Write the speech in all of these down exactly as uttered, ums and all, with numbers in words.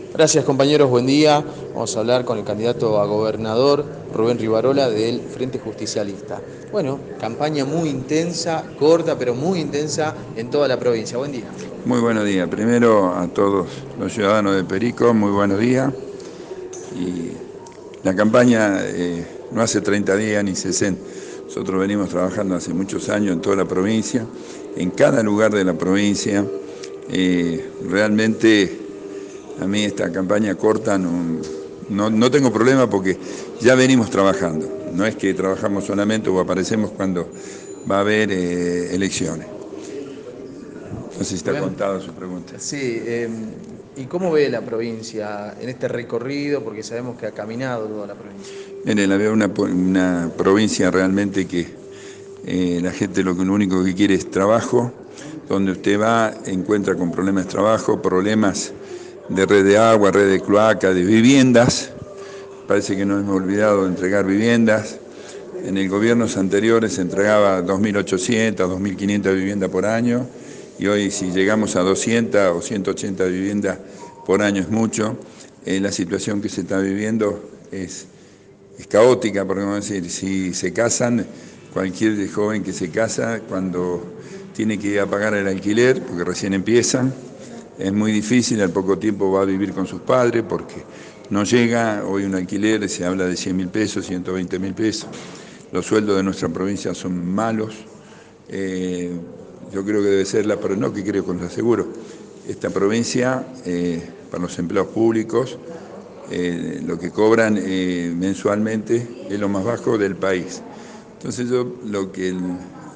Gracias compañeros, buen día. Vamos a hablar con el candidato a gobernador, Rubén Rivarola, del Frente Justicialista. Bueno, campaña muy intensa, corta pero muy intensa en toda la provincia. Buen día. Muy buenos días. Primero a todos los ciudadanos de Perico, muy buenos días. Y la campaña eh, no hace treinta días ni sesenta. Nosotros venimos trabajando hace muchos años en toda la provincia, en cada lugar de la provincia. Eh, realmente a mí esta campaña corta no, no, no tengo problema porque ya venimos trabajando. No es que trabajamos solamente o aparecemos cuando va a haber eh, elecciones. No sé si está Rubén, contado su pregunta. sí, eh, ¿y cómo ve la provincia en este recorrido? Porque sabemos que ha caminado toda la provincia. Mire, la veo una, una provincia realmente que eh, la gente lo, lo único que quiere es trabajo. Donde usted va, encuentra con problemas de trabajo, problemas de red de agua, red de cloaca, de viviendas. Parece que nos hemos olvidado de entregar viviendas. En el gobiernos anteriores se entregaba dos mil ochocientas, dos mil quinientas viviendas por año, y hoy si llegamos a doscientas o ciento ochenta viviendas por año es mucho. Eh, la situación que se está viviendo es, es caótica, porque vamos a decir, si se casan, cualquier joven que se casa, cuando tiene que ir a pagar el alquiler, porque recién empiezan, es muy difícil, al poco tiempo va a vivir con sus padres, porque no llega, hoy un alquiler se habla de cien mil pesos, ciento veinte mil pesos. Los sueldos de nuestra provincia son malos. Eh, yo creo que debe ser la, pero no que creo, con lo aseguro, esta provincia, eh, para los empleados públicos, eh, lo que cobran eh, mensualmente es lo más bajo del país. Entonces yo lo que, el,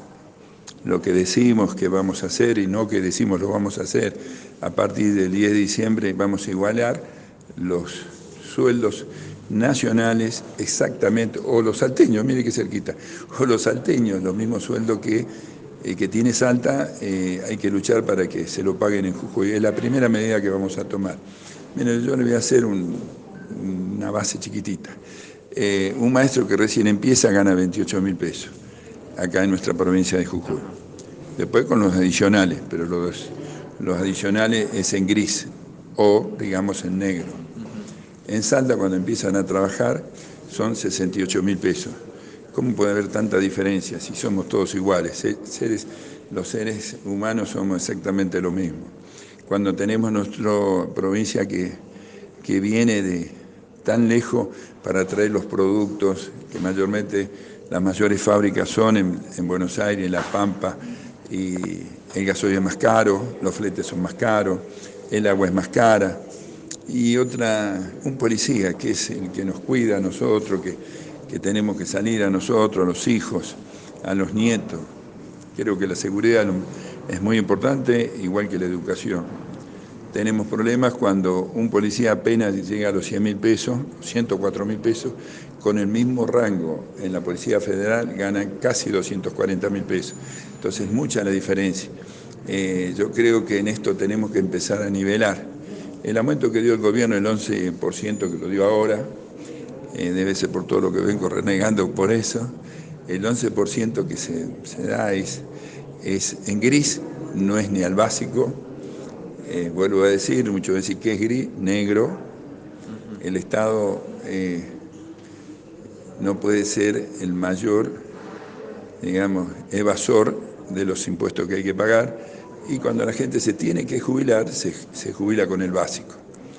lo que decimos que vamos a hacer y no que decimos lo vamos a hacer, a partir del diez de diciembre vamos a igualar los sueldos nacionales exactamente, o los salteños, mire qué cerquita, o los salteños, los mismos sueldos que, eh, que tiene Salta, eh, hay que luchar para que se lo paguen en Jujuy. Es la primera medida que vamos a tomar. Mire, yo le voy a hacer un, una base chiquitita. Eh, un maestro que recién empieza gana veintiocho mil pesos, acá en nuestra provincia de Jujuy. Después con los adicionales, pero los, los adicionales es en gris o, digamos, en negro. En Salta, cuando empiezan a trabajar, son sesenta y ocho mil pesos. ¿Cómo puede haber tanta diferencia si somos todos iguales? Seres, los seres humanos somos exactamente lo mismo. Cuando tenemos nuestra provincia que, que viene de tan lejos para traer los productos, que mayormente las mayores fábricas son en, en Buenos Aires, en La Pampa, y el gasoil es más caro, los fletes son más caros, el agua es más cara. Y otra, un policía que es el que nos cuida a nosotros, que, que tenemos que salir a nosotros, a los hijos, a los nietos. Creo que la seguridad es muy importante, igual que la educación. Tenemos problemas cuando un policía apenas llega a los cien mil pesos, ciento cuatro mil pesos, con el mismo rango en la Policía Federal ganan casi doscientos cuarenta mil pesos. Entonces, mucha la diferencia. Eh, yo creo que en esto tenemos que empezar a nivelar. El aumento que dio el gobierno, el once por ciento que lo dio ahora, eh, debe ser por todo lo que vengo renegando por eso, el once por ciento que se, se da es, es en gris, no es ni al básico. Eh, vuelvo a decir, muchos dicen que es gris, negro. El Estado eh, no puede ser el mayor, digamos, evasor de los impuestos que hay que pagar, y cuando la gente se tiene que jubilar, se, se jubila con el básico.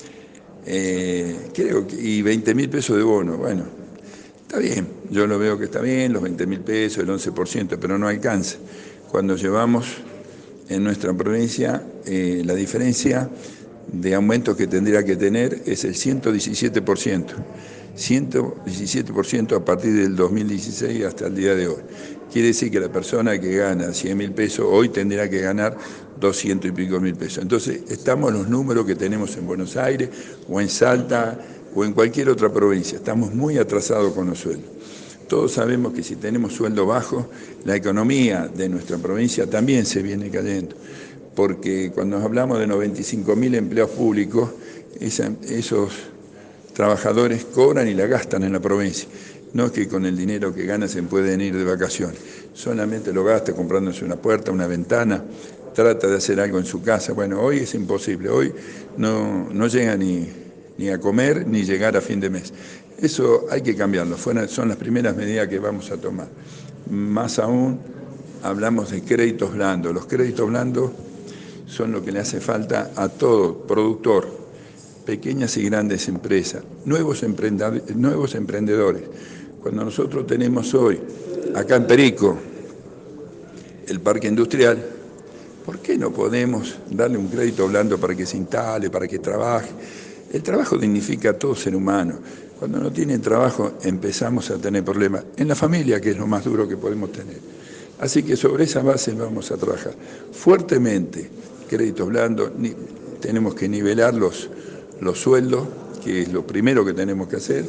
Eh, creo que, y veinte mil pesos de bono, bueno, está bien, yo lo veo que está bien, los veinte mil pesos, el once por ciento, pero no alcanza. Cuando llevamos en nuestra provincia, eh, la diferencia de aumento que tendría que tener es el ciento diecisiete por ciento. ciento diecisiete por ciento a partir del dos mil dieciséis hasta el día de hoy. Quiere decir que la persona que gana cien mil pesos hoy tendrá que ganar doscientos y pico mil pesos. Entonces, estamos en los números que tenemos en Buenos Aires o en Salta o en cualquier otra provincia. Estamos muy atrasados con los sueldos. Todos sabemos que si tenemos sueldo bajo, la economía de nuestra provincia también se viene cayendo, porque cuando hablamos de noventa y cinco mil empleos públicos, esa, esos trabajadores cobran y la gastan en la provincia. No es que con el dinero que ganan se pueden ir de vacaciones, solamente lo gasta comprándose una puerta, una ventana, trata de hacer algo en su casa. Bueno, hoy es imposible, hoy no, no llega ni, ni a comer, ni llegar a fin de mes. Eso hay que cambiarlo, son las primeras medidas que vamos a tomar. Más aún, hablamos de créditos blandos. Los créditos blandos son lo que le hace falta a todo productor, pequeñas y grandes empresas, nuevos, nuevos emprendedores. Cuando nosotros tenemos hoy, acá en Perico, el parque industrial, ¿por qué no podemos darle un crédito blando para que se instale, para que trabaje? El trabajo dignifica a todo ser humano. Cuando no tienen trabajo empezamos a tener problemas en la familia, que es lo más duro que podemos tener. Así que sobre esa base vamos a trabajar fuertemente. Créditos blandos, ni, tenemos que nivelar los, los sueldos, que es lo primero que tenemos que hacer.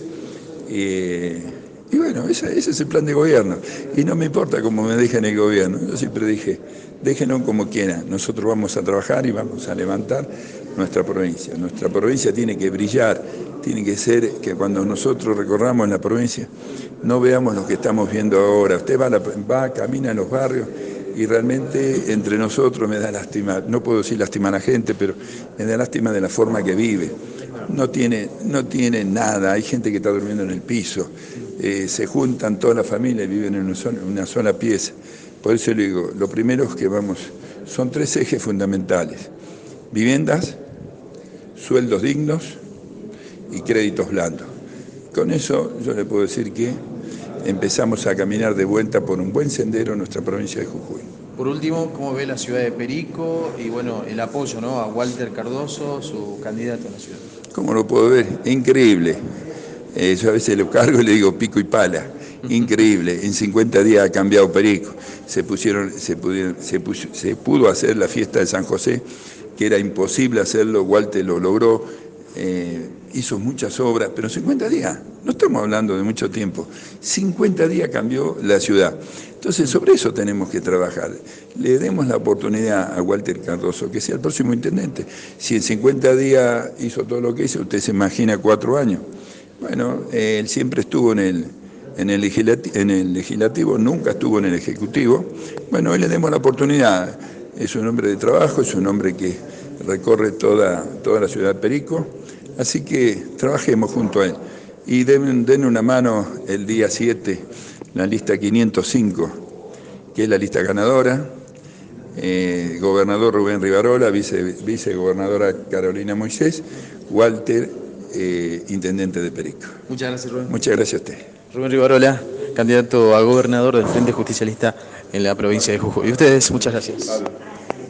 Eh, y bueno, ese, ese es el plan de gobierno. Y no me importa cómo me dejen el gobierno. Yo siempre dije, déjenos como quieran. Nosotros vamos a trabajar y vamos a levantar nuestra provincia. Nuestra provincia tiene que brillar, tiene que ser que cuando nosotros recorramos la provincia no veamos lo que estamos viendo ahora. Usted va, la, va camina en los barrios y realmente entre nosotros me da lástima, no puedo decir lástima a la gente, pero me da lástima de la forma que vive. No tiene, no tiene nada, hay gente que está durmiendo en el piso, eh, se juntan toda la familia y viven en una sola, una sola pieza. Por eso le digo, lo primero es que vamos, son tres ejes fundamentales: viviendas, sueldos dignos y créditos blandos. Con eso yo le puedo decir que empezamos a caminar de vuelta por un buen sendero en nuestra provincia de Jujuy. Por último, ¿cómo ve la ciudad de Perico y bueno, el apoyo, ¿no?, a Walter Cardoso, su candidato a la ciudad? ¿Cómo lo puedo ver? Increíble. Eh, yo a veces lo cargo y le digo pico y pala. Increíble. En cincuenta días ha cambiado Perico. Se, pusieron, se, pudieron, se, puso, se pudo hacer la fiesta de San José, que era imposible hacerlo. Walter lo logró. Eh, hizo muchas obras, pero en cincuenta días, no estamos hablando de mucho tiempo, cincuenta días cambió la ciudad. Entonces sobre eso tenemos que trabajar, le demos la oportunidad a Walter Cardoso que sea el próximo intendente. Si en cincuenta días hizo todo lo que hizo, usted se imagina cuatro años. Bueno, eh, él siempre estuvo en el, en, el legislativo, en el legislativo, nunca estuvo en el ejecutivo. Bueno, hoy le demos la oportunidad, es un hombre de trabajo, es un hombre que recorre toda, toda la ciudad de Perico. Así que trabajemos junto a él y den, den una mano el día siete, la lista quinientos cinco, que es la lista ganadora, eh, gobernador Rubén Rivarola, vice, vicegobernadora Carolina Moisés, Walter, eh, intendente de Perico. Muchas gracias, Rubén. Muchas gracias a usted. Rubén Rivarola, candidato a gobernador del Frente Justicialista en la provincia de Jujuy. Y ustedes, muchas gracias.